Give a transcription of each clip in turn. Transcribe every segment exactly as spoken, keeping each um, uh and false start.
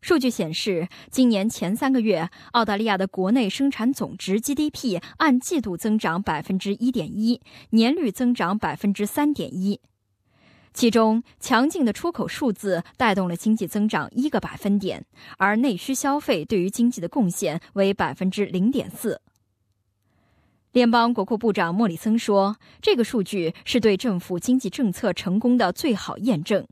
数据显示，今年前三个月，澳大利亚的国内生产总值 G D P 按季度增长 百分之一点一， 年率增长 百分之三点一。其中，强劲的出口数字带动了经济增长一个百分点，而内需消费对于经济的贡献为 百分之零点四。联邦国库部长莫里森说，这个数据是对政府经济政策成功的最好验证。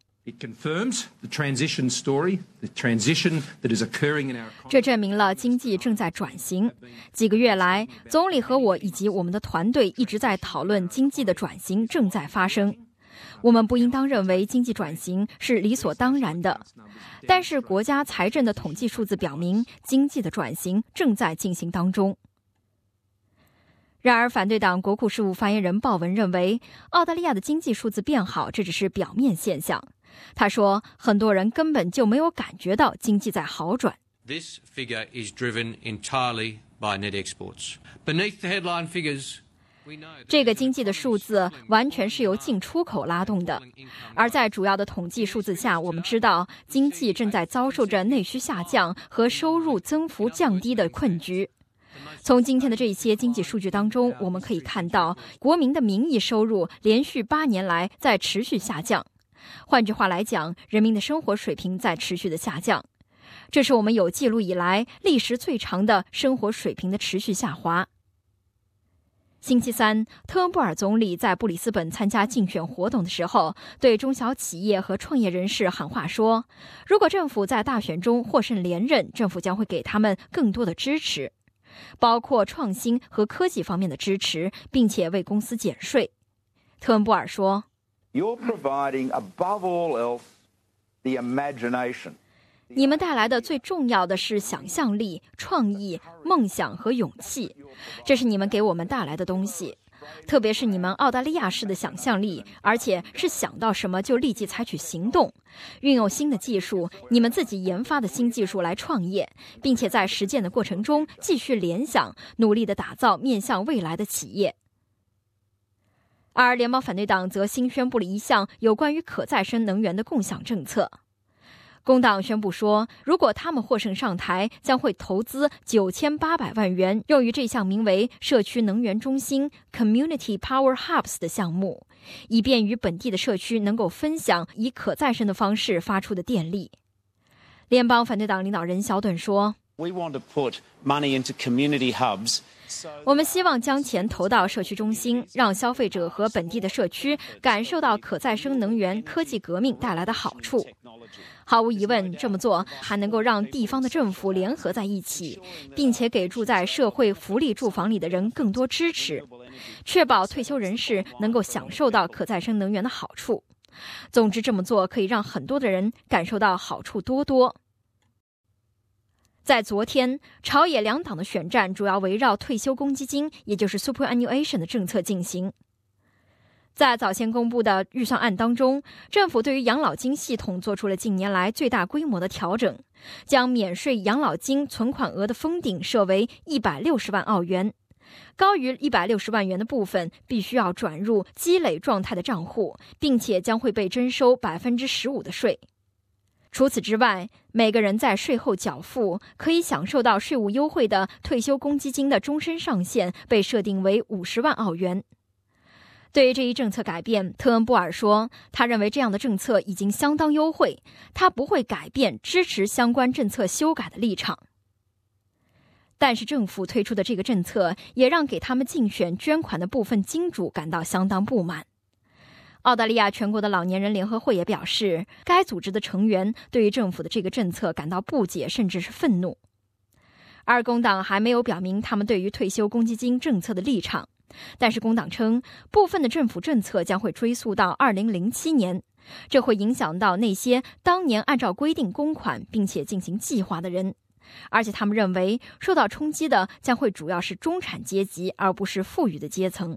这证明了经济正在转型。几个月来，总理和我以及我们的团队一直在讨论经济的转型正在发生。我们不应当认为经济转型是理所当然的，但是国家财政的统计数字表明，经济的转型正在进行当中。然而，反对党国库事务发言人鲍文认为，澳大利亚的经济数字变好，这只是表面现象。他说，很多人根本就没有感觉到经济在好转。 This figure is driven entirely by net exports. Beneath the headline figures, 这个经济的数字完全是由进出口拉动的，而在主要的统计数字下，我们知道经济正在遭受着内需下降和收入增幅降低的困局。从今天的这些经济数据当中，我们可以看到国民的名义收入连续八年来在持续下降。换句话来讲，人民的生活水平在持续的下降，这是我们有记录以来历时最长的生活水平的持续下滑。星期三，特恩布尔总理在布里斯本参加竞选活动的时候，对中小企业和创业人士喊话说，如果政府在大选中获胜连任，政府将会给他们更多的支持，包括创新和科技方面的支持，并且为公司减税。特恩布尔说， You're providing above all else the imagination. 你们带来的最重要的是想象力、创意、梦想和勇气，这是你们给我们带来的东西，特别是你们澳大利亚式的想象力，而且是想到什么就立即采取行动，运用新的技术，你们自己研发的新技术来创业，并且在实践的过程中继续联想，努力地打造面向未来的企业。而联邦反对党则新宣布了一项有关于可再生能源的共享政策。工党宣布说，如果他们获胜上台，将会投资九千八百万元用于这项名为社区能源中心 Community Power Hubs 的项目，以便于本地的社区能够分享以可再生的方式发出的电力。联邦反对党领导人小顿说， We want to put money into community hubs. 我们希望将钱投到社区中心，让消费者和本地的社区感受到可再生能源科技革命带来的好处。毫无疑问，这么做还能够让地方的政府联合在一起，并且给住在社会福利住房里的人更多支持，确保退休人士能够享受到可再生能源的好处。总之，这么做可以让很多的人感受到好处多多。在昨天，朝野两党的选战主要围绕退休公积金，也就是 superannuation 的政策进行。在早先公布的预算案当中，政府对于养老金系统做出了近年来最大规模的调整，将免税养老金存款额的封顶设为一百六十万澳元，高于一百六十万元的部分必须要转入积累状态的账户，并且将会被征收 百分之十五 的税。除此之外，每个人在税后缴付可以享受到税务优惠的退休公积金的终身上限被设定为五十万澳元。对于这一政策改变，特恩布尔说，他认为这样的政策已经相当优惠，他不会改变支持相关政策修改的立场。但是政府推出的这个政策也让给他们竞选捐款的部分金主感到相当不满。澳大利亚全国的老年人联合会也表示，该组织的成员对于政府的这个政策感到不解，甚至是愤怒。而工党还没有表明他们对于退休公积金政策的立场，但是工党称，部分的政府政策将会追溯到二零零七年，这会影响到那些当年按照规定公款并且进行计划的人，而且他们认为受到冲击的将会主要是中产阶级，而不是富裕的阶层。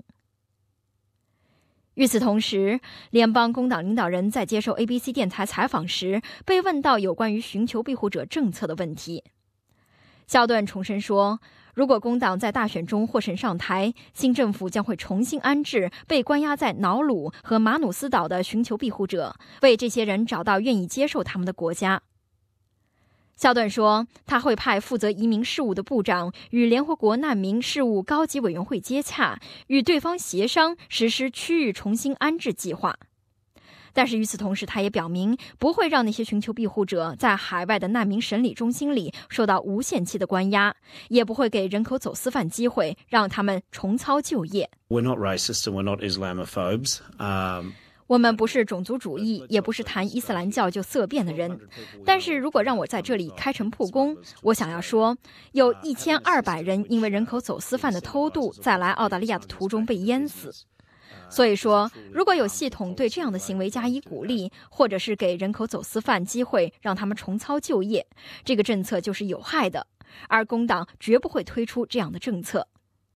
与此同时，联邦工党领导人在接受 A B C 电台采访时被问到有关于寻求庇护者政策的问题。肖顿重申说，如果工党在大选中获胜上台，新政府将会重新安置被关押在瑙鲁和马努斯岛的寻求庇护者，为这些人找到愿意接受他们的国家。 肖顿说，他会派负责移民事务的部长与联合国难民事务高级委员会接洽，与对方协商实施区域重新安置计划。但是与此同时，他也表明不会让那些寻求庇护者在海外的难民审理中心里受到无限期的关押，也不会给人口走私犯机会，让他们重操旧业。 We're not racist and we're not Islamophobes. Um... 我们不是种族主义，也不是谈伊斯兰教就色变的人。但是如果让我在这里开诚布公，我想要说，有一千二百人因为人口走私犯的偷渡，在来澳大利亚的途中被淹死。所以说，如果有系统对这样的行为加以鼓励，或者是给人口走私犯机会，让他们重操旧业，这个政策就是有害的。而工党绝不会推出这样的政策。